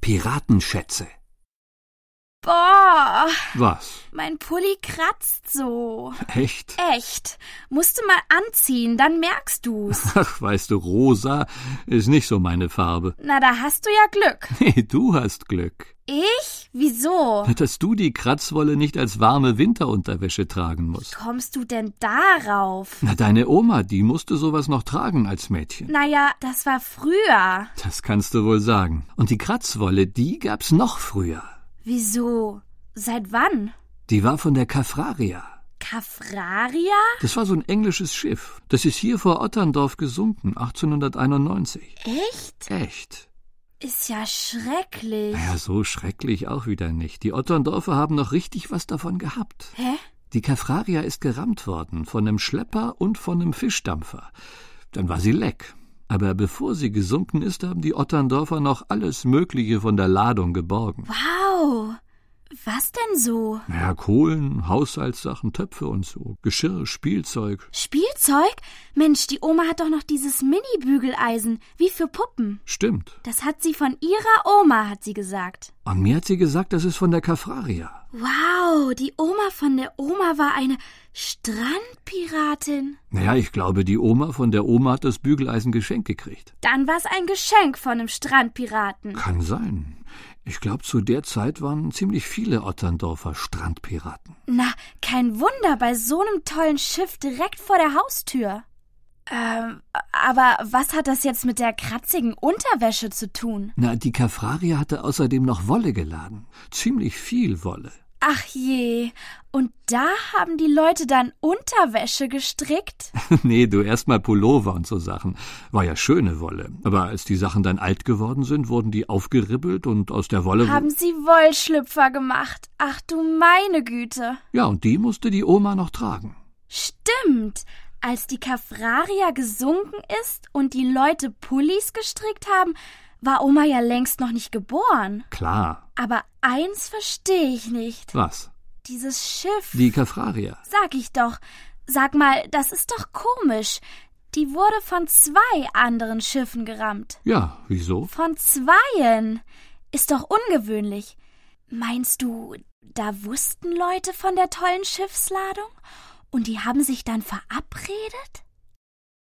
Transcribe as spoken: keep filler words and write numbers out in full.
Piratenschätze. Boah, Was? mein Pulli kratzt so. Echt? Echt. Musst du mal anziehen, dann merkst du's. Ach, weißt du, rosa ist nicht so meine Farbe. Na, da hast du ja Glück. Nee, du hast Glück. Ich? Wieso? Dass du die Kratzwolle nicht als warme Winterunterwäsche tragen musst. Wie kommst du denn darauf? Na, deine Oma, die musste sowas noch tragen als Mädchen. Naja, das war früher. Das kannst du wohl sagen. Und die Kratzwolle, die gab's noch früher. Wieso? Seit wann? Die war von der Kaffraria. Kaffraria? Das war so ein englisches Schiff. Das ist hier vor Otterndorf gesunken, achtzehnhunderteinundneunzig. Echt? Echt? Ist ja schrecklich. Naja, so schrecklich auch wieder nicht. Die Otterndorfer haben noch richtig was davon gehabt. Hä? Die Kaffraria ist gerammt worden, von einem Schlepper und von einem Fischdampfer. Dann war sie leck. Aber bevor sie gesunken ist, haben die Otterndorfer noch alles Mögliche von der Ladung geborgen. Wow. Was denn so? Naja, Kohlen, Haushaltssachen, Töpfe und so. Geschirr, Spielzeug. Spielzeug? Mensch, die Oma hat doch noch dieses Mini-Bügeleisen, wie für Puppen. Stimmt. Das hat sie von ihrer Oma, hat sie gesagt. Und mir hat sie gesagt, das ist von der Kaffraria. Wow, die Oma von der Oma war eine Strandpiratin. Naja, ich glaube, die Oma von der Oma hat das Bügeleisen geschenkt gekriegt. Dann war's ein Geschenk von einem Strandpiraten. Kann sein. Ich glaube, zu der Zeit waren ziemlich viele Otterndorfer Strandpiraten. Na, kein Wunder, bei so einem tollen Schiff direkt vor der Haustür. Ähm, aber was hat das jetzt mit der kratzigen Unterwäsche zu tun? Na, die Kaffraria hatte außerdem noch Wolle geladen. Ziemlich viel Wolle. Ach je, und da haben die Leute dann Unterwäsche gestrickt? Nee, du, erst mal Pullover und so Sachen. War ja schöne Wolle. Aber als die Sachen dann alt geworden sind, wurden die aufgeribbelt und aus der Wolle... Haben sie Wollschlüpfer gemacht? Ach du meine Güte. Ja, und die musste die Oma noch tragen. Stimmt. Als die Kaffraria gesunken ist und die Leute Pullis gestrickt haben, war Oma ja längst noch nicht geboren. Klar. Aber eins verstehe ich nicht. Was? Dieses Schiff. Die Kaffraria. Sag ich doch. Sag mal, das ist doch komisch. Die wurde von zwei anderen Schiffen gerammt. Ja, wieso? Von zweien. Ist doch ungewöhnlich. Meinst du, da wussten Leute von der tollen Schiffsladung? Und die haben sich dann verabredet?